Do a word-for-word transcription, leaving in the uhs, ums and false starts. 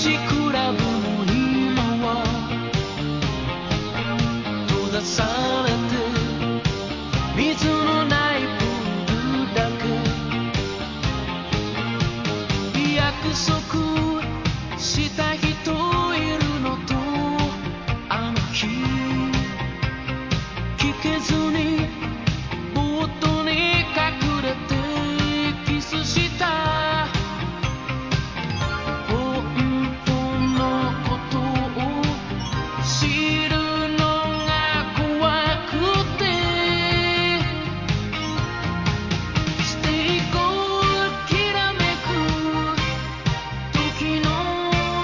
チクラブも今は閉ざされて水のないプールだけ約束した人よ